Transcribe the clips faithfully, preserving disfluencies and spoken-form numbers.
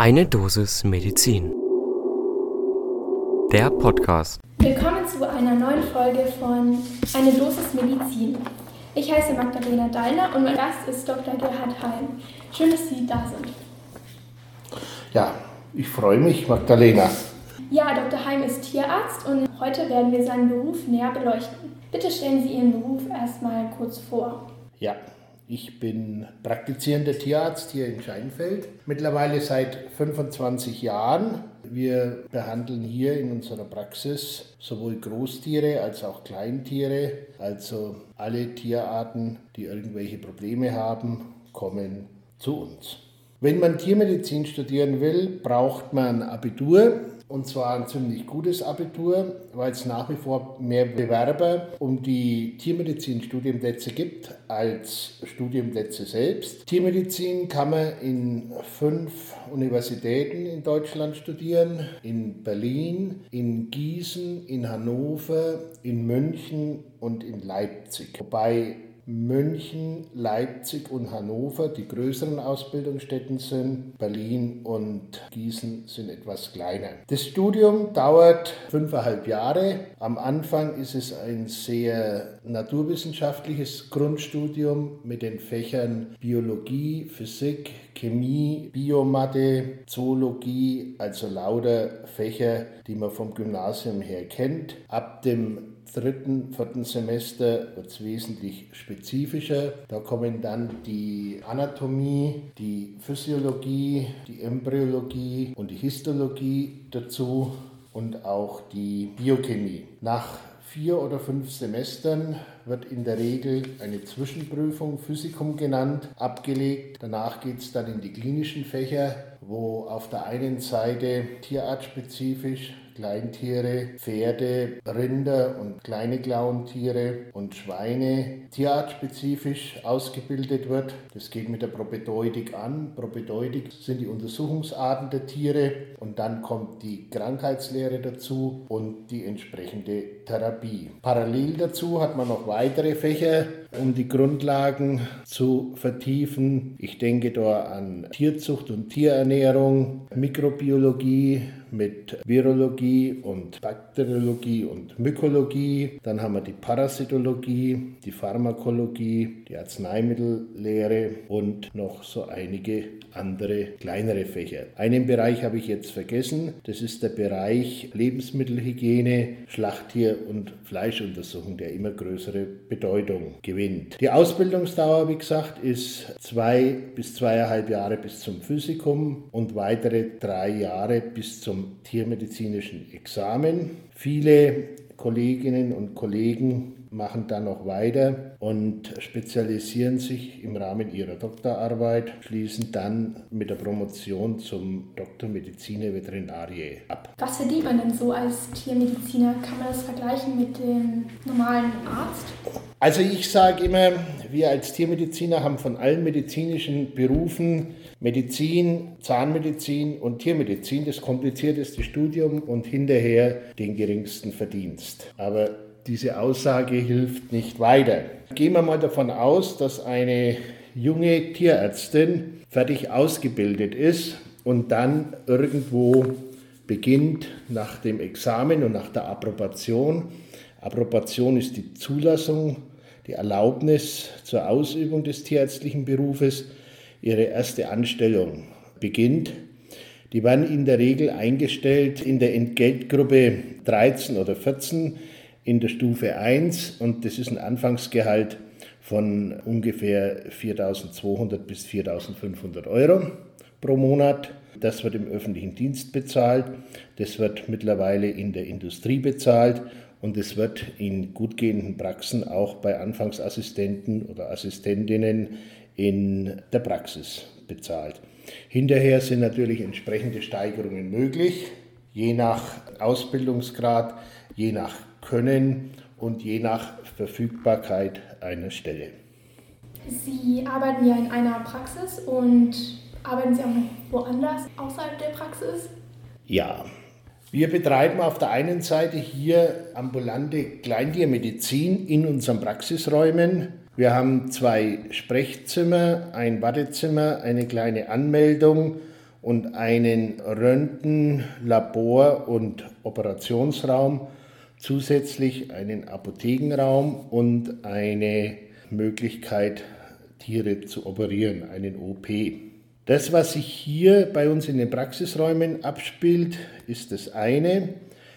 Eine Dosis Medizin. Der Podcast. Willkommen zu einer neuen Folge von Eine Dosis Medizin. Ich heiße Magdalena Dallner und mein Gast ist Doktor Gerhard Heim. Schön, dass Sie da sind. Ja, ich freue mich, Magdalena. Ja, Doktor Heim ist Tierarzt und heute werden wir seinen Beruf näher beleuchten. Bitte stellen Sie Ihren Beruf erstmal kurz vor. Ja, ich bin praktizierender Tierarzt hier in Scheinfeld, mittlerweile seit fünfundzwanzig Jahren. Wir behandeln hier in unserer Praxis sowohl Großtiere als auch Kleintiere, also alle Tierarten, die irgendwelche Probleme haben, kommen zu uns. Wenn man Tiermedizin studieren will, braucht man Abitur. Und zwar ein ziemlich gutes Abitur, weil es nach wie vor mehr Bewerber um die Tiermedizin-Studienplätze gibt als Studienplätze selbst. Tiermedizin kann man in fünf Universitäten in Deutschland studieren: in Berlin, in Gießen, in Hannover, in München und in Leipzig. Wobei München, Leipzig und Hannover die größeren Ausbildungsstätten sind. Berlin und Gießen sind etwas kleiner. Das Studium dauert fünfeinhalb Jahre. Am Anfang ist es ein sehr naturwissenschaftliches Grundstudium mit den Fächern Biologie, Physik, Chemie, Biomathe, Zoologie, also lauter Fächer, die man vom Gymnasium her kennt. Ab dem dritten, vierten Semester wird es wesentlich spezifischer. Da kommen dann die Anatomie, die Physiologie, die Embryologie und die Histologie dazu und auch die Biochemie. Nach vier oder fünf Semestern wird in der Regel eine Zwischenprüfung, Physikum genannt, abgelegt. Danach geht es dann in die klinischen Fächer, wo auf der einen Seite tierartspezifisch Kleintiere, Pferde, Rinder und kleine Klauentiere und Schweine tierartspezifisch ausgebildet wird. Das geht mit der Propedeutik an. Propedeutik sind die Untersuchungsarten der Tiere und dann kommt die Krankheitslehre dazu und die entsprechende Therapie. Parallel dazu hat man noch weitere Fächer, um die Grundlagen zu vertiefen. Ich denke da an Tierzucht und Tierernährung, Mikrobiologie mit Virologie und Bakteriologie und Mykologie. Dann haben wir die Parasitologie, die Pharmakologie, die Arzneimittellehre und noch so einige andere kleinere Fächer. Einen Bereich habe ich jetzt vergessen, das ist der Bereich Lebensmittelhygiene, Schlachttier- und Fleischuntersuchung, der immer größere Bedeutung gewinnt. Die Ausbildungsdauer, wie gesagt, ist zwei bis zweieinhalb Jahre bis zum Physikum und weitere drei Jahre bis zum tiermedizinischen Examen. Viele Kolleginnen und Kollegen machen dann noch weiter und spezialisieren sich im Rahmen ihrer Doktorarbeit, schließen dann mit der Promotion zum Doktor Medicinae Veterinariae ab. Was verdient man denn so als Tiermediziner? Kann man das vergleichen mit dem normalen Arzt? Also ich sage immer, wir als Tiermediziner haben von allen medizinischen Berufen Medizin, Zahnmedizin und Tiermedizin das komplizierteste Studium und hinterher den geringsten Verdienst. Aber diese Aussage hilft nicht weiter. Gehen wir mal davon aus, dass eine junge Tierärztin fertig ausgebildet ist und dann irgendwo beginnt nach dem Examen und nach der Approbation. Approbation ist die Zulassung, die Erlaubnis zur Ausübung des tierärztlichen Berufes, ihre erste Anstellung beginnt. Die werden in der Regel eingestellt in der Entgeltgruppe dreizehn oder vierzehn in der Stufe eins und das ist ein Anfangsgehalt von ungefähr viertausendzweihundert bis viertausendfünfhundert Euro pro Monat. Das wird im öffentlichen Dienst bezahlt, das wird mittlerweile in der Industrie bezahlt und es wird in gut gehenden Praxen auch bei Anfangsassistenten oder Assistentinnen in der Praxis bezahlt. Hinterher sind natürlich entsprechende Steigerungen möglich, je nach Ausbildungsgrad, je nach Können und je nach Verfügbarkeit einer Stelle. Sie arbeiten ja in einer Praxis und arbeiten Sie auch noch woanders außerhalb der Praxis? Ja, wir betreiben auf der einen Seite hier ambulante Kleintiermedizin in unseren Praxisräumen. Wir haben zwei Sprechzimmer, ein Wartezimmer, eine kleine Anmeldung und einen Röntgen-, Labor- und Operationsraum, zusätzlich einen Apothekenraum und eine Möglichkeit, Tiere zu operieren, einen O P. Das, was sich hier bei uns in den Praxisräumen abspielt, ist das eine.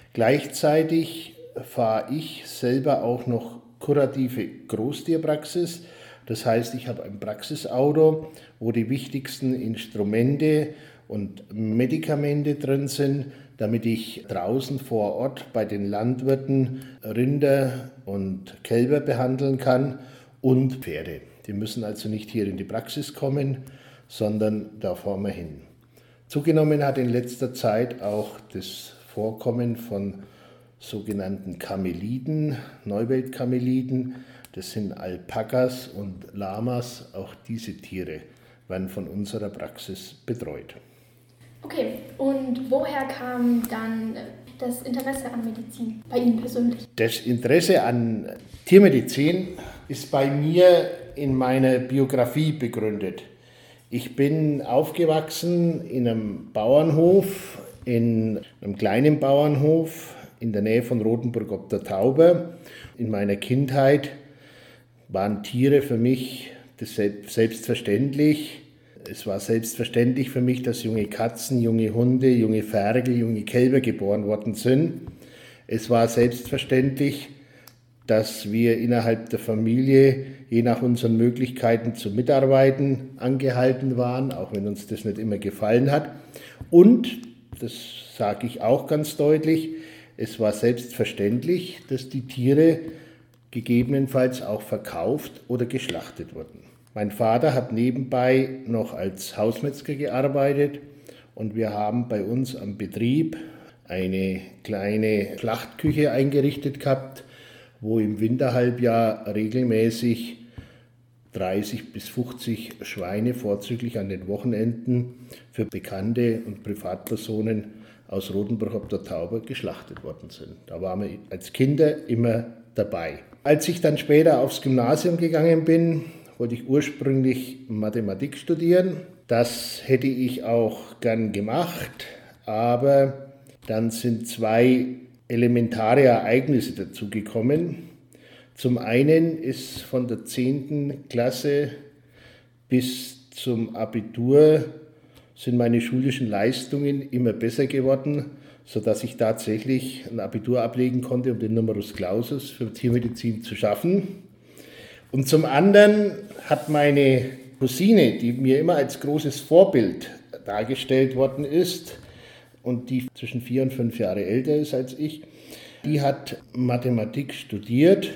Gleichzeitig fahre ich selber auch noch kurative Großtierpraxis. Das heißt, ich habe ein Praxisauto, wo die wichtigsten Instrumente und Medikamente drin sind, damit ich draußen vor Ort bei den Landwirten Rinder und Kälber behandeln kann und Pferde. Die müssen also nicht hier in die Praxis kommen, sondern da fahren wir hin. Zugenommen hat in letzter Zeit auch das Vorkommen von sogenannten Kameliden, Neuweltkameliden. Das sind Alpakas und Lamas. Auch diese Tiere werden von unserer Praxis betreut. Okay, und woher kam dann das Interesse an Medizin bei Ihnen persönlich? Das Interesse an Tiermedizin ist bei mir in meiner Biografie begründet. Ich bin aufgewachsen in einem Bauernhof, in einem kleinen Bauernhof in der Nähe von Rotenburg ob der Tauber. In meiner Kindheit waren Tiere für mich das selbstverständlich. Es war selbstverständlich für mich, dass junge Katzen, junge Hunde, junge Ferkel, junge Kälber geboren worden sind. Es war selbstverständlich, dass wir innerhalb der Familie je nach unseren Möglichkeiten zu mitarbeiten angehalten waren, auch wenn uns das nicht immer gefallen hat. Und, das sage ich auch ganz deutlich, es war selbstverständlich, dass die Tiere gegebenenfalls auch verkauft oder geschlachtet wurden. Mein Vater hat nebenbei noch als Hausmetzger gearbeitet und wir haben bei uns am Betrieb eine kleine Schlachtküche eingerichtet gehabt, wo im Winterhalbjahr regelmäßig dreißig bis fünfzig Schweine, vorzüglich an den Wochenenden, für Bekannte und Privatpersonen aus Rotenburg ob der Tauber geschlachtet worden sind. Da waren wir als Kinder immer dabei. Als ich dann später aufs Gymnasium gegangen bin, wollte ich ursprünglich Mathematik studieren. Das hätte ich auch gern gemacht, aber dann sind zwei elementare Ereignisse dazugekommen. Zum einen ist von der zehnten Klasse bis zum Abitur sind meine schulischen Leistungen immer besser geworden, sodass ich tatsächlich ein Abitur ablegen konnte, um den Numerus Clausus für Tiermedizin zu schaffen. Und zum anderen hat meine Cousine, die mir immer als großes Vorbild dargestellt worden ist und die zwischen vier und fünf Jahre älter ist als ich, die hat Mathematik studiert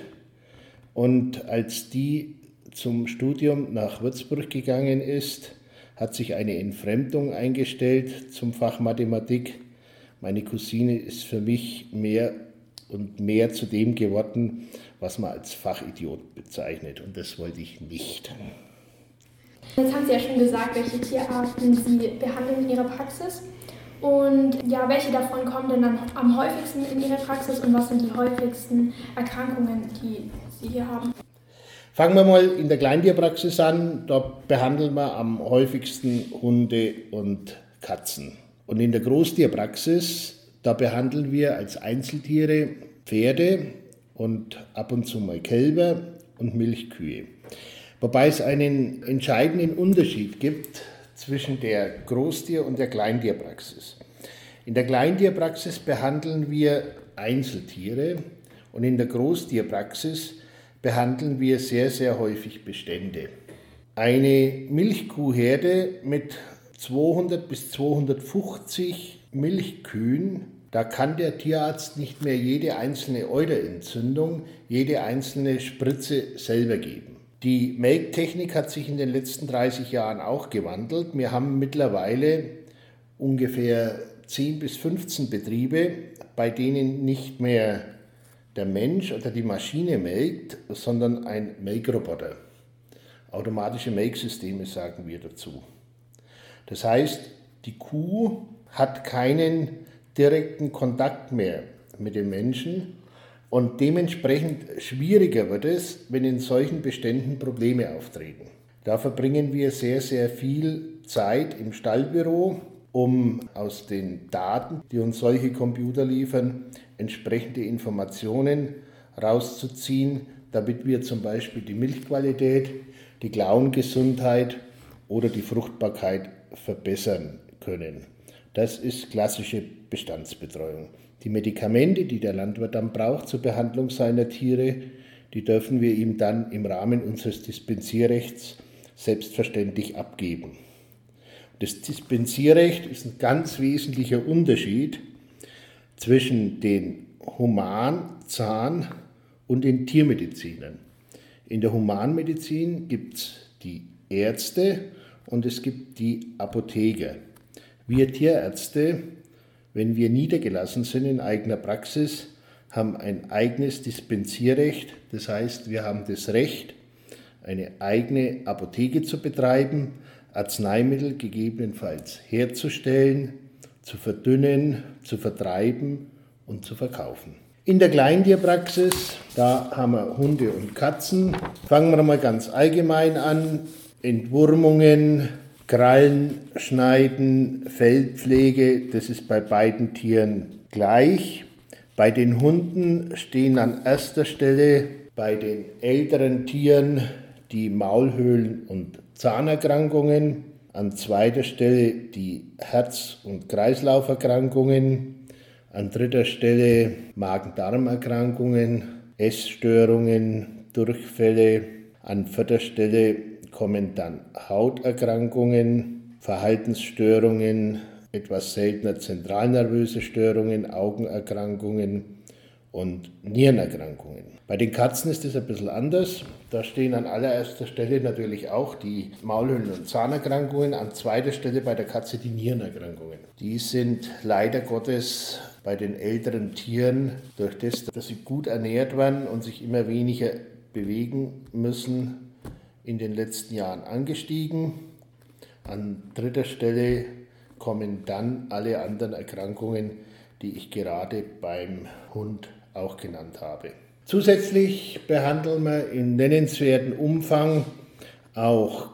und als die zum Studium nach Würzburg gegangen ist, hat sich eine Entfremdung eingestellt zum Fach Mathematik. Meine Cousine ist für mich mehr und mehr zu dem geworden, was man als Fachidiot bezeichnet. Und das wollte ich nicht. Jetzt haben Sie ja schon gesagt, welche Tierarten Sie behandeln in Ihrer Praxis. Und ja, welche davon kommen denn dann am häufigsten in Ihrer Praxis und was sind die häufigsten Erkrankungen, die Sie hier haben? Fangen wir mal in der Kleintierpraxis an. Dort behandeln wir am häufigsten Hunde und Katzen. Und in der Großtierpraxis, da behandeln wir als Einzeltiere Pferde und ab und zu mal Kälber und Milchkühe. Wobei es einen entscheidenden Unterschied gibt zwischen der Großtier- und der Kleintierpraxis. In der Kleintierpraxis behandeln wir Einzeltiere und in der Großtierpraxis behandeln wir sehr, sehr häufig Bestände. Eine Milchkuhherde mit zweihundert bis zweihundertfünfzig Milchkühen, da kann der Tierarzt nicht mehr jede einzelne Euterentzündung, jede einzelne Spritze selber geben. Die Melktechnik hat sich in den letzten dreißig Jahren auch gewandelt. Wir haben mittlerweile ungefähr zehn bis fünfzehn Betriebe, bei denen nicht mehr der Mensch oder die Maschine melkt, sondern ein Melkroboter. Automatische Melksysteme sagen wir dazu. Das heißt, die Kuh hat keinen direkten Kontakt mehr mit dem Menschen und dementsprechend schwieriger wird es, wenn in solchen Beständen Probleme auftreten. Da verbringen wir sehr, sehr viel Zeit im Stallbüro um aus den Daten, die uns solche Computer liefern, entsprechende Informationen rauszuziehen, damit wir zum Beispiel die Milchqualität, die Klauengesundheit oder die Fruchtbarkeit verbessern können. Das ist klassische Bestandsbetreuung. Die Medikamente, die der Landwirt dann braucht zur Behandlung seiner Tiere, die dürfen wir ihm dann im Rahmen unseres Dispensierrechts selbstverständlich abgeben. Das Dispensierrecht ist ein ganz wesentlicher Unterschied zwischen den Human-, Zahn- und den Tiermedizinern. In der Humanmedizin gibt es die Ärzte und es gibt die Apotheker. Wir Tierärzte, wenn wir niedergelassen sind in eigener Praxis, haben ein eigenes Dispensierrecht. Das heißt, wir haben das Recht, eine eigene Apotheke zu betreiben, Arzneimittel gegebenenfalls herzustellen, zu verdünnen, zu vertreiben und zu verkaufen. In der Kleintierpraxis, da haben wir Hunde und Katzen. Fangen wir mal ganz allgemein an. Entwurmungen, Krallen, Schneiden, Fellpflege, das ist bei beiden Tieren gleich. Bei den Hunden stehen an erster Stelle bei den älteren Tieren die Maulhöhlen- und Zahnerkrankungen, an zweiter Stelle die Herz- und Kreislauferkrankungen, an dritter Stelle Magen-Darm-Erkrankungen, Essstörungen, Durchfälle, an vierter Stelle kommen dann Hauterkrankungen, Verhaltensstörungen, etwas seltener zentralnervöse Störungen, Augenerkrankungen und Nierenerkrankungen. Bei den Katzen ist es ein bisschen anders. Da stehen an allererster Stelle natürlich auch die Maulhöhlen- und Zahnerkrankungen, an zweiter Stelle bei der Katze die Nierenerkrankungen. Die sind leider Gottes bei den älteren Tieren durch das, dass sie gut ernährt werden und sich immer weniger bewegen müssen, in den letzten Jahren angestiegen. An dritter Stelle kommen dann alle anderen Erkrankungen, die ich gerade beim Hund auch genannt habe. Zusätzlich behandeln wir in nennenswertem Umfang auch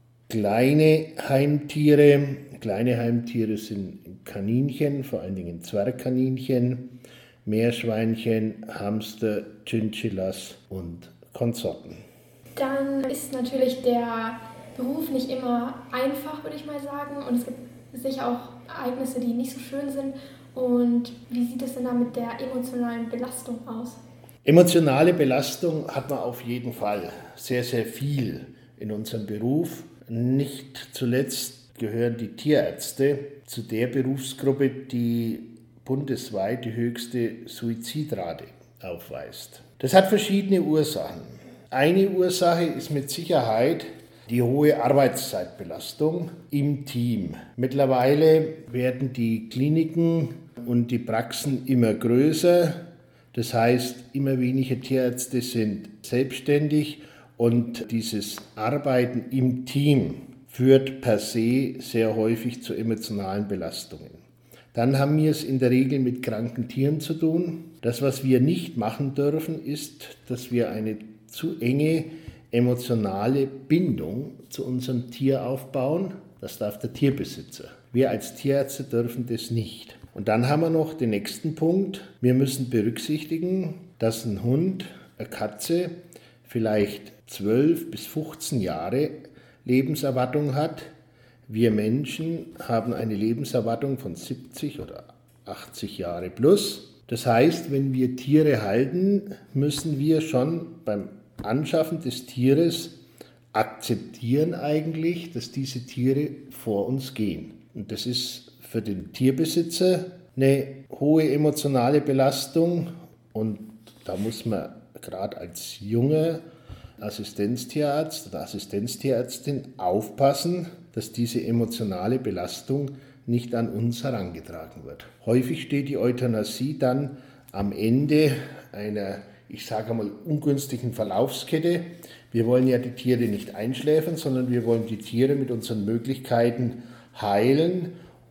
kleine Heimtiere. Kleine Heimtiere sind Kaninchen, vor allen Dingen Zwergkaninchen, Meerschweinchen, Hamster, Chinchillas und Konsorten. Dann ist natürlich der Beruf nicht immer einfach, würde ich mal sagen. Und es gibt sicher auch Ereignisse, die nicht so schön sind. Und wie sieht es denn da mit der emotionalen Belastung aus? Emotionale Belastung hat man auf jeden Fall sehr, sehr viel in unserem Beruf. Nicht zuletzt gehören die Tierärzte zu der Berufsgruppe, die bundesweit die höchste Suizidrate aufweist. Das hat verschiedene Ursachen. Eine Ursache ist mit Sicherheit die hohe Arbeitszeitbelastung im Team. Mittlerweile werden die Kliniken und die Praxen immer größer. Das heißt, immer weniger Tierärzte sind selbstständig und dieses Arbeiten im Team führt per se sehr häufig zu emotionalen Belastungen. Dann haben wir es in der Regel mit kranken Tieren zu tun. Das, was wir nicht machen dürfen, ist, dass wir eine zu enge emotionale Bindung zu unserem Tier aufbauen. Das darf der Tierbesitzer. Wir als Tierärzte dürfen das nicht. Und dann haben wir noch den nächsten Punkt. Wir müssen berücksichtigen, dass ein Hund, eine Katze vielleicht zwölf bis fünfzehn Jahre Lebenserwartung hat. Wir Menschen haben eine Lebenserwartung von siebzig oder achtzig Jahre plus. Das heißt, wenn wir Tiere halten, müssen wir schon beim Anschaffen des Tieres akzeptieren eigentlich, dass diese Tiere vor uns gehen. Und das ist für den Tierbesitzer eine hohe emotionale Belastung und da muss man gerade als junger Assistenztierarzt oder Assistenztierärztin aufpassen, dass diese emotionale Belastung nicht an uns herangetragen wird. Häufig steht die Euthanasie dann am Ende einer, ich sage einmal, ungünstigen Verlaufskette. Wir wollen ja die Tiere nicht einschläfern, sondern wir wollen die Tiere mit unseren Möglichkeiten heilen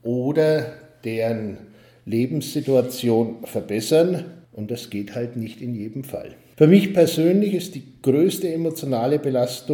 oder deren Lebenssituation verbessern. Und das geht halt nicht in jedem Fall. Für mich persönlich ist die größte emotionale Belastung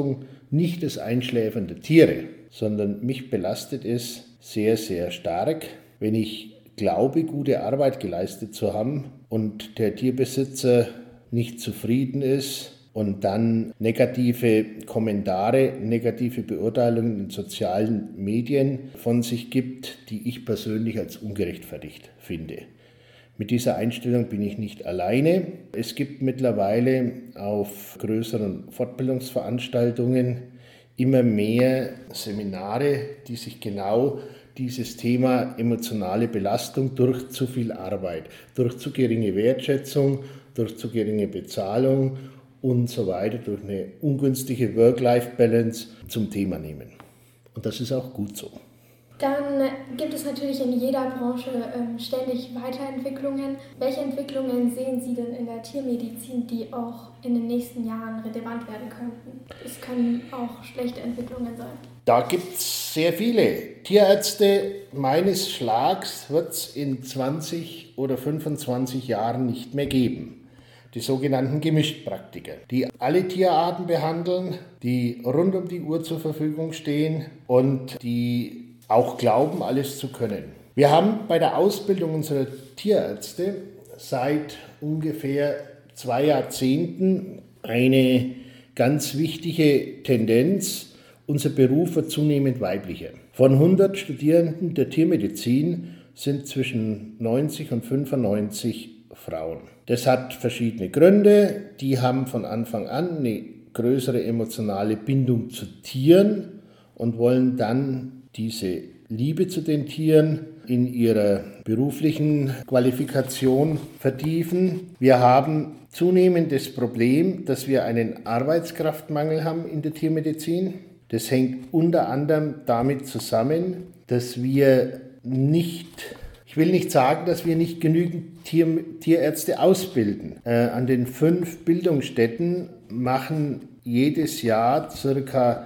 nicht das Einschläfern der Tiere, sondern mich belastet es sehr, sehr stark, wenn ich glaube, gute Arbeit geleistet zu haben und der Tierbesitzer nicht zufrieden ist und dann negative Kommentare, negative Beurteilungen in sozialen Medien von sich gibt, die ich persönlich als ungerechtfertigt finde. Mit dieser Einstellung bin ich nicht alleine. Es gibt mittlerweile auf größeren Fortbildungsveranstaltungen immer mehr Seminare, die sich genau dieses Thema emotionale Belastung durch zu viel Arbeit, durch zu geringe Wertschätzung, durch zu geringe Bezahlung und so weiter, durch eine ungünstige Work-Life-Balance zum Thema nehmen. Und das ist auch gut so. Dann gibt es natürlich in jeder Branche ähm, ständig Weiterentwicklungen. Welche Entwicklungen sehen Sie denn in der Tiermedizin, die auch in den nächsten Jahren relevant werden könnten? Es können auch schlechte Entwicklungen sein. Da gibt es sehr viele. Tierärzte meines Schlags wird es in zwanzig oder fünfundzwanzig Jahren nicht mehr geben. Die sogenannten Gemischtpraktiker, die alle Tierarten behandeln, die rund um die Uhr zur Verfügung stehen und die auch glauben, alles zu können. Wir haben bei der Ausbildung unserer Tierärzte seit ungefähr zwei Jahrzehnten eine ganz wichtige Tendenz. Unser Beruf wird zunehmend weiblicher. Von hundert Studierenden der Tiermedizin sind zwischen neunzig und fünfundneunzig Frauen. Das hat verschiedene Gründe. Die haben von Anfang an eine größere emotionale Bindung zu Tieren und wollen dann diese Liebe zu den Tieren in ihrer beruflichen Qualifikation vertiefen. Wir haben zunehmend das Problem, dass wir einen Arbeitskraftmangel haben in der Tiermedizin. Das hängt unter anderem damit zusammen, dass wir nicht, ich will nicht sagen, dass wir nicht genügend Tier, Tierärzte ausbilden. Äh, an den fünf Bildungsstätten machen jedes Jahr circa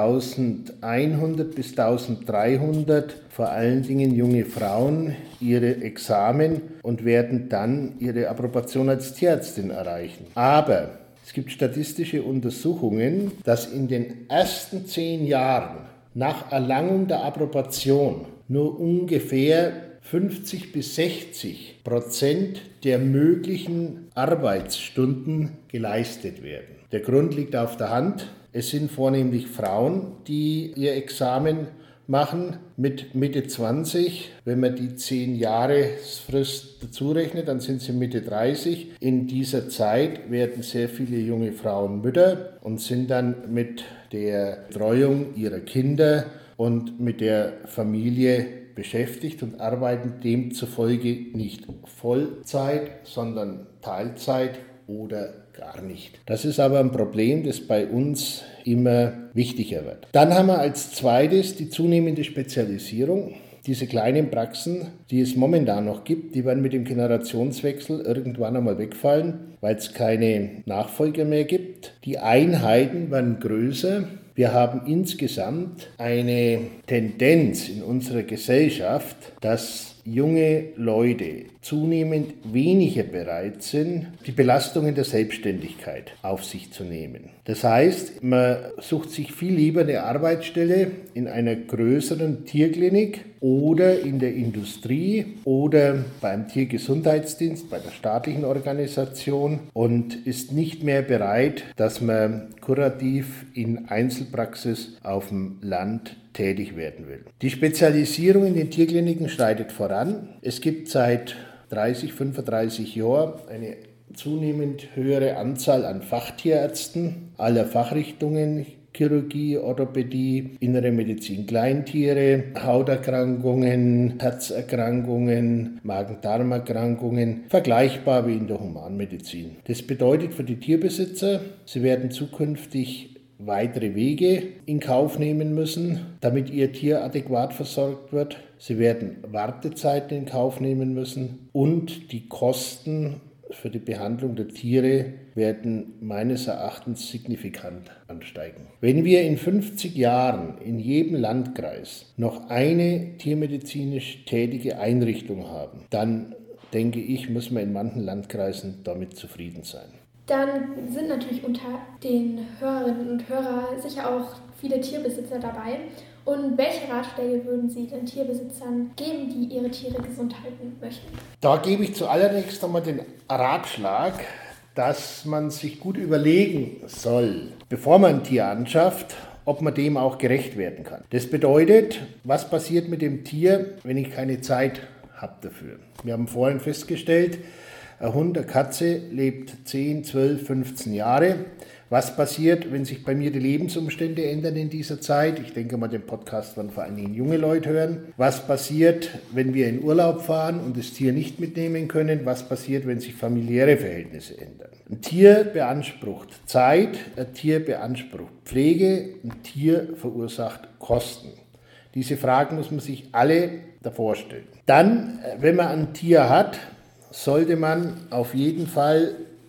eintausendeinhundert bis eintausenddreihundert, vor allen Dingen junge Frauen, ihre Examen und werden dann ihre Approbation als Tierärztin erreichen. Aber es gibt statistische Untersuchungen, dass in den ersten zehn Jahren nach Erlangung der Approbation nur ungefähr fünfzig bis sechzig Prozent der möglichen Arbeitsstunden geleistet werden. Der Grund liegt auf der Hand. Es sind vornehmlich Frauen, die ihr Examen machen mit Mitte zwanzig. Wenn man die zehn Jahresfrist dazu rechnet, dann sind sie Mitte dreißig. In dieser Zeit werden sehr viele junge Frauen Mütter und sind dann mit der Betreuung ihrer Kinder und mit der Familie beschäftigt und arbeiten demzufolge nicht Vollzeit, sondern Teilzeit oder gar nicht. Das ist aber ein Problem, das bei uns immer wichtiger wird. Dann haben wir als zweites die zunehmende Spezialisierung. Diese kleinen Praxen, die es momentan noch gibt, die werden mit dem Generationswechsel irgendwann einmal wegfallen, weil es keine Nachfolger mehr gibt. Die Einheiten werden größer. Wir haben insgesamt eine Tendenz in unserer Gesellschaft, dass junge Leute zunehmend weniger bereit sind, die Belastungen der Selbstständigkeit auf sich zu nehmen. Das heißt, man sucht sich viel lieber eine Arbeitsstelle in einer größeren Tierklinik oder in der Industrie oder beim Tiergesundheitsdienst, bei der staatlichen Organisation und ist nicht mehr bereit, dass man kurativ in Einzelpraxis auf dem Land tätig werden will. Die Spezialisierung in den Tierkliniken schreitet voran. Es gibt seit dreißig, fünfunddreißig Jahren eine zunehmend höhere Anzahl an Fachtierärzten aller Fachrichtungen, Chirurgie, Orthopädie, innere Medizin, Kleintiere, Hauterkrankungen, Herzerkrankungen, Magen-Darm-Erkrankungen, vergleichbar wie in der Humanmedizin. Das bedeutet für die Tierbesitzer, sie werden zukünftig weitere Wege in Kauf nehmen müssen, damit ihr Tier adäquat versorgt wird. Sie werden Wartezeiten in Kauf nehmen müssen und die Kosten für die Behandlung der Tiere werden meines Erachtens signifikant ansteigen. Wenn wir in fünfzig Jahren in jedem Landkreis noch eine tiermedizinisch tätige Einrichtung haben, dann denke ich, muss man in manchen Landkreisen damit zufrieden sein. Dann sind natürlich unter den Hörerinnen und Hörern sicher auch viele Tierbesitzer dabei. Und welche Ratschläge würden Sie den Tierbesitzern geben, die ihre Tiere gesund halten möchten? Da gebe ich zuallererst einmal den Ratschlag, dass man sich gut überlegen soll, bevor man ein Tier anschafft, ob man dem auch gerecht werden kann. Das bedeutet, was passiert mit dem Tier, wenn ich keine Zeit habe dafür? Wir haben vorhin festgestellt, ein Hund, eine Katze lebt zehn, zwölf, fünfzehn Jahre. Was passiert, wenn sich bei mir die Lebensumstände ändern in dieser Zeit? Ich denke mal, den Podcast werden vor allen Dingen junge Leute hören. Was passiert, wenn wir in Urlaub fahren und das Tier nicht mitnehmen können? Was passiert, wenn sich familiäre Verhältnisse ändern? Ein Tier beansprucht Zeit, ein Tier beansprucht Pflege, ein Tier verursacht Kosten. Diese Fragen muss man sich alle davor stellen. Dann, wenn man ein Tier hat, sollte man auf jeden Fall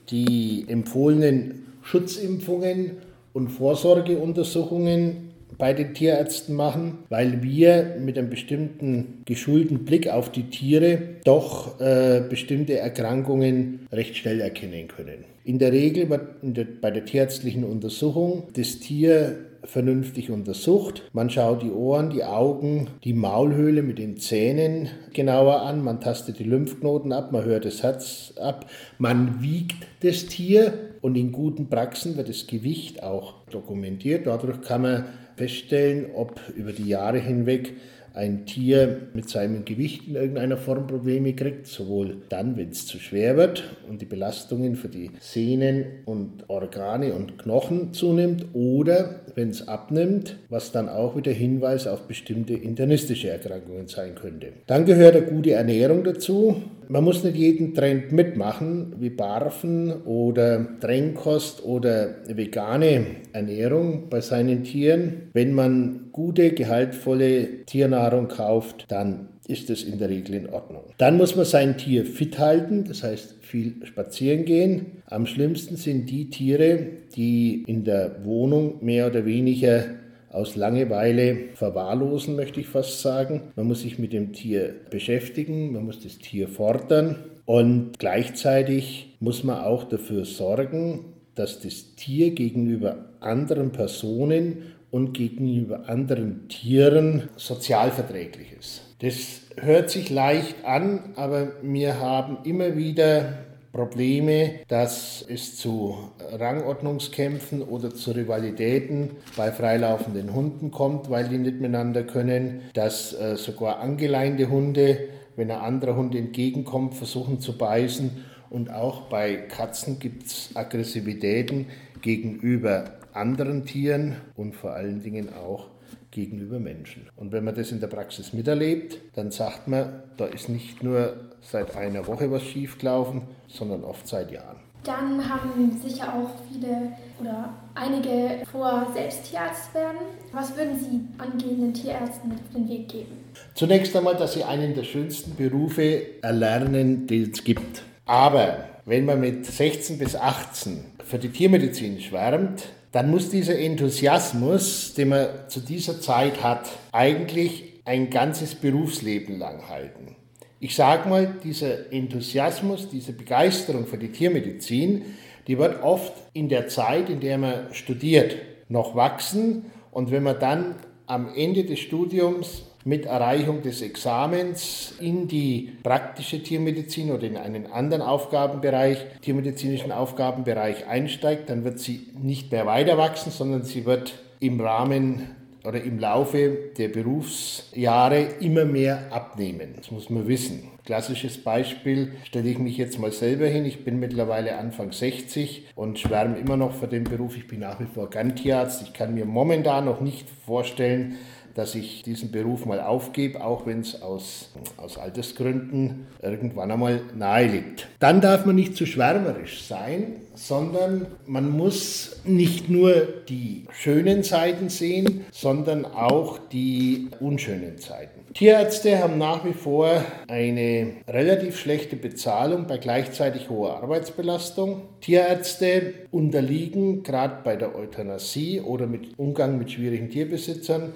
die empfohlenen Schutzimpfungen und Vorsorgeuntersuchungen bei den Tierärzten machen, weil wir mit einem bestimmten geschulten Blick auf die Tiere doch äh, bestimmte Erkrankungen recht schnell erkennen können. In der Regel wird in der, bei der tierärztlichen Untersuchung das Tier vernünftig untersucht. Man schaut die Ohren, die Augen, die Maulhöhle mit den Zähnen genauer an. Man tastet die Lymphknoten ab, man hört das Herz ab. Man wiegt das Tier und in guten Praxen wird das Gewicht auch dokumentiert. Dadurch kann man feststellen, ob über die Jahre hinweg ein Tier mit seinem Gewicht in irgendeiner Form Probleme kriegt, sowohl dann, wenn es zu schwer wird und die Belastungen für die Sehnen und Organe und Knochen zunimmt, oder wenn es abnimmt, was dann auch wieder Hinweis auf bestimmte internistische Erkrankungen sein könnte. Dann gehört eine gute Ernährung dazu. Man muss nicht jeden Trend mitmachen, wie Barfen oder Trennkost oder vegane Ernährung bei seinen Tieren. Wenn man gute, gehaltvolle Tiernahrung kauft, dann ist es in der Regel in Ordnung. Dann muss man sein Tier fit halten, das heißt viel spazieren gehen. Am schlimmsten sind die Tiere, die in der Wohnung mehr oder weniger aus Langeweile verwahrlosen, möchte ich fast sagen. Man muss sich mit dem Tier beschäftigen, man muss das Tier fordern und gleichzeitig muss man auch dafür sorgen, dass das Tier gegenüber anderen Personen und gegenüber anderen Tieren sozialverträglich ist. Das hört sich leicht an, aber wir haben immer wieder Probleme, dass es zu Rangordnungskämpfen oder zu Rivalitäten bei freilaufenden Hunden kommt, weil die nicht miteinander können, dass äh, sogar angeleinte Hunde, wenn ein anderer Hund entgegenkommt, versuchen zu beißen, und auch bei Katzen gibt es Aggressivitäten gegenüber anderen Tieren und vor allen Dingen auch gegenüber Menschen. Und wenn man das in der Praxis miterlebt, dann sagt man, da ist nicht nur seit einer Woche was schiefgelaufen, sondern oft seit Jahren. Dann haben sicher auch viele oder einige vor, selbst Tierarzt werden. Was würden Sie angehenden Tierärzten mit auf den Weg geben? Zunächst einmal, dass sie einen der schönsten Berufe erlernen, die es gibt. Aber wenn man mit sechzehn bis achtzehn für die Tiermedizin schwärmt, dann muss dieser Enthusiasmus, den man zu dieser Zeit hat, eigentlich ein ganzes Berufsleben lang halten. Ich sage mal, dieser Enthusiasmus, diese Begeisterung für die Tiermedizin, die wird oft in der Zeit, in der man studiert, noch wachsen. Und wenn man dann am Ende des Studiums mit Erreichung des Examens in die praktische Tiermedizin oder in einen anderen Aufgabenbereich, tiermedizinischen Aufgabenbereich einsteigt, dann wird sie nicht mehr weiter wachsen, sondern sie wird im Rahmen oder im Laufe der Berufsjahre immer mehr abnehmen. Das muss man wissen. Klassisches Beispiel stelle ich mich jetzt mal selber hin. Ich bin mittlerweile Anfang sechzig und schwärme immer noch für den Beruf. Ich bin nach wie vor gern Tierarzt. Ich kann mir momentan noch nicht vorstellen, dass ich diesen Beruf mal aufgebe, auch wenn es aus, aus Altersgründen irgendwann einmal nahe liegt. Dann darf man nicht zu schwärmerisch sein, sondern man muss nicht nur die schönen Seiten sehen, sondern auch die unschönen Seiten. Tierärzte haben nach wie vor eine relativ schlechte Bezahlung bei gleichzeitig hoher Arbeitsbelastung. Tierärzte unterliegen gerade bei der Euthanasie oder mit Umgang mit schwierigen Tierbesitzern emotional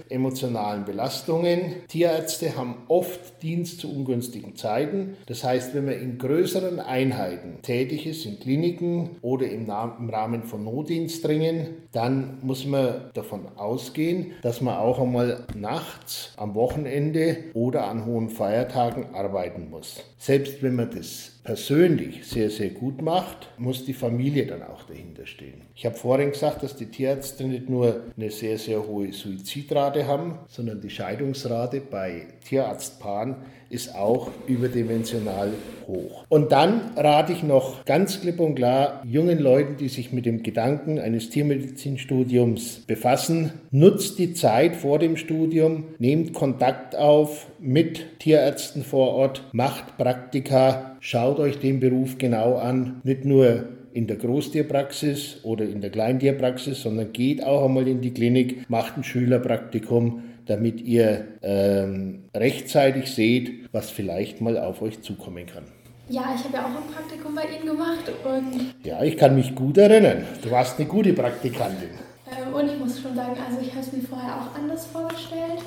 saisonalen Belastungen. Tierärzte haben oft Dienst zu ungünstigen Zeiten. Das heißt, wenn man in größeren Einheiten tätig ist, in Kliniken oder im, im Rahmen von Notdienstringen, dann muss man davon ausgehen, dass man auch einmal nachts, am Wochenende oder an hohen Feiertagen arbeiten muss. Selbst wenn man das persönlich sehr, sehr gut macht, muss die Familie dann auch dahinter stehen. Ich habe vorhin gesagt, dass die Tierärzte nicht nur eine sehr, sehr hohe Suizidrate haben, sondern die Scheidungsrate bei Tierarztpaaren ist auch überdimensional hoch. Und dann rate ich noch ganz klipp und klar jungen Leuten, die sich mit dem Gedanken eines Tiermedizinstudiums befassen, nutzt die Zeit vor dem Studium, nehmt Kontakt auf mit Tierärzten vor Ort, macht Praktika, schaut euch den Beruf genau an, nicht nur in der Großtierpraxis oder in der Kleintierpraxis, sondern geht auch einmal in die Klinik, macht ein Schülerpraktikum, damit ihr ähm, rechtzeitig seht, was vielleicht mal auf euch zukommen kann. Ja, ich habe ja auch ein Praktikum bei Ihnen gemacht und... Ja, ich kann mich gut erinnern. Du warst eine gute Praktikantin. Ähm, und ich muss schon sagen, also ich habe es mir vorher auch anders vorgestellt,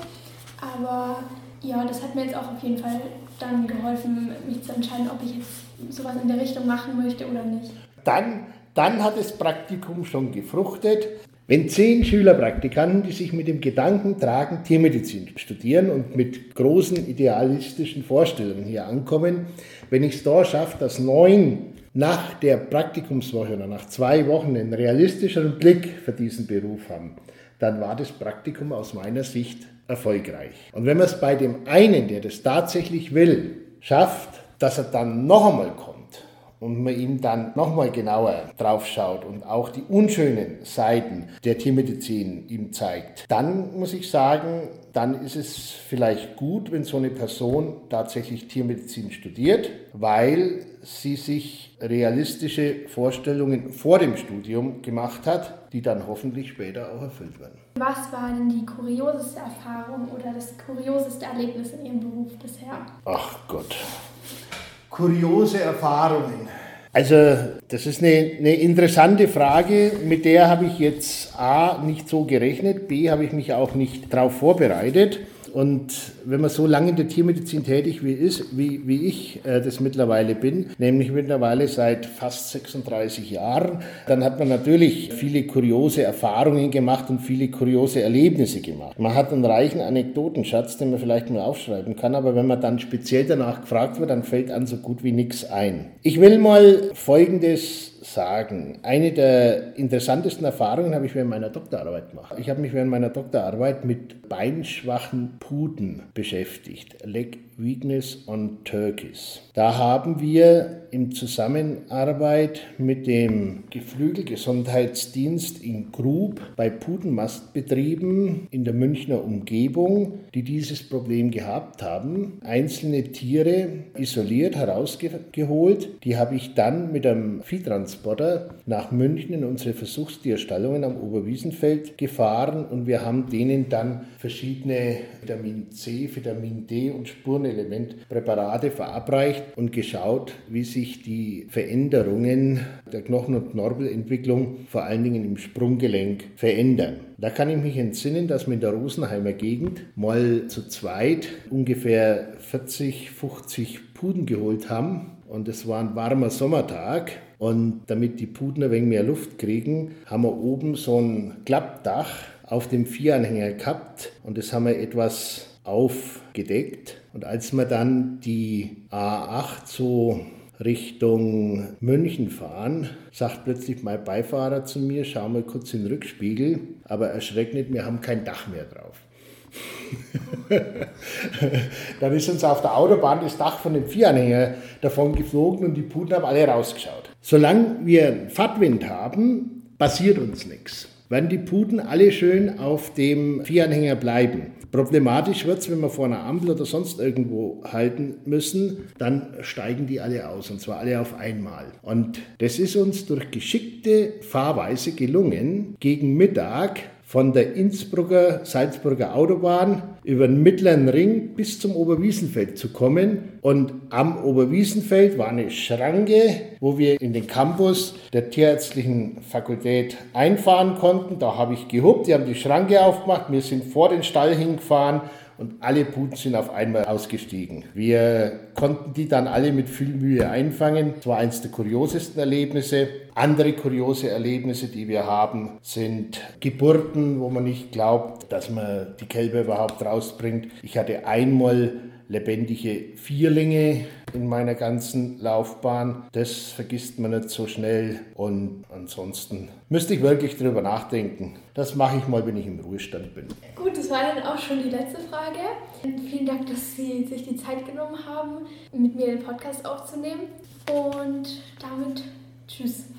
aber ja, das hat mir jetzt auch auf jeden Fall dann geholfen, mich zu entscheiden, ob ich jetzt sowas in der Richtung machen möchte oder nicht. Dann, dann hat das Praktikum schon gefruchtet. Wenn zehn Schülerpraktikanten, die sich mit dem Gedanken tragen, Tiermedizin studieren und mit großen idealistischen Vorstellungen hier ankommen, wenn ich es da schaffe, dass neun nach der Praktikumswoche oder nach zwei Wochen einen realistischeren Blick für diesen Beruf haben, dann war das Praktikum aus meiner Sicht erfolgreich. Und wenn man es bei dem einen, der das tatsächlich will, schafft, dass er dann noch einmal kommt, und man ihm dann nochmal genauer drauf schaut und auch die unschönen Seiten der Tiermedizin ihm zeigt, dann muss ich sagen, dann ist es vielleicht gut, wenn so eine Person tatsächlich Tiermedizin studiert, weil sie sich realistische Vorstellungen vor dem Studium gemacht hat, die dann hoffentlich später auch erfüllt werden. Was war denn die kurioseste Erfahrung oder das kurioseste Erlebnis in Ihrem Beruf bisher? Ach Gott. Kuriose Erfahrungen. Also das ist eine, eine interessante Frage, mit der habe ich jetzt A, nicht so gerechnet, B, habe ich mich auch nicht darauf vorbereitet. Und wenn man so lange in der Tiermedizin tätig wie, ist, wie, wie ich äh, das mittlerweile bin, nämlich mittlerweile seit fast sechsunddreißig Jahren, dann hat man natürlich viele kuriose Erfahrungen gemacht und viele kuriose Erlebnisse gemacht. Man hat einen reichen Anekdotenschatz, den man vielleicht mal aufschreiben kann, aber wenn man dann speziell danach gefragt wird, dann fällt einem so gut wie nichts ein. Ich will mal Folgendes sagen. Eine der interessantesten Erfahrungen habe ich während meiner Doktorarbeit gemacht. Ich habe mich während meiner Doktorarbeit mit beinschwachen Puten beschäftigt. Leg Weakness on Turkeys. Da haben wir in Zusammenarbeit mit dem Geflügelgesundheitsdienst in Grub bei Putenmastbetrieben in der Münchner Umgebung, die dieses Problem gehabt haben, einzelne Tiere isoliert herausgeholt. Die habe ich dann mit einem Viehtransporter nach München in unsere Versuchstierstallungen am Oberwiesenfeld gefahren und wir haben denen dann verschiedene Vitamin C, Vitamin D und Spurenelementpräparate verabreicht und geschaut, wie sich die Veränderungen der Knochen- und Knorpelentwicklung vor allen Dingen im Sprunggelenk verändern. Da kann ich mich entsinnen, dass wir in der Rosenheimer Gegend mal zu zweit ungefähr vierzig, fünfzig Puten geholt haben. Und es war ein warmer Sommertag. Und damit die Puten ein wenig mehr Luft kriegen, haben wir oben so ein Klappdach auf dem Vieranhänger gehabt. Und das haben wir etwas aufgedeckt. Und als wir dann die A acht so Richtung München fahren, sagt plötzlich mein Beifahrer zu mir, schau mal kurz in den Rückspiegel, aber erschreck nicht, wir haben kein Dach mehr drauf. Dann ist uns auf der Autobahn das Dach von dem Vieranhänger davon geflogen und die Puten haben alle rausgeschaut. Solange wir einen Fahrtwind haben, passiert uns nichts. Werden die Puten alle schön auf dem Vieranhänger bleiben. Problematisch wird es, wenn wir vor einer Ampel oder sonst irgendwo halten müssen, dann steigen die alle aus, und zwar alle auf einmal. Und das ist uns durch geschickte Fahrweise gelungen, gegen Mittag von der Innsbrucker, Salzburger Autobahn über den Mittleren Ring bis zum Oberwiesenfeld zu kommen. Und am Oberwiesenfeld war eine Schranke, wo wir in den Campus der Tierärztlichen Fakultät einfahren konnten. Da habe ich gehupt, die haben die Schranke aufgemacht, wir sind vor den Stall hingefahren und alle Puten sind auf einmal ausgestiegen. Wir konnten die dann alle mit viel Mühe einfangen. Das war eines der kuriosesten Erlebnisse. Andere kuriose Erlebnisse, die wir haben, sind Geburten, wo man nicht glaubt, dass man die Kälber überhaupt rausbringt. Ich hatte einmal lebendige Vierlinge in meiner ganzen Laufbahn. Das vergisst man nicht so schnell. Und ansonsten müsste ich wirklich drüber nachdenken. Das mache ich mal, wenn ich im Ruhestand bin. Gut, das war dann auch schon die letzte Frage. Vielen Dank, dass Sie sich die Zeit genommen haben, mit mir den Podcast aufzunehmen. Und damit tschüss.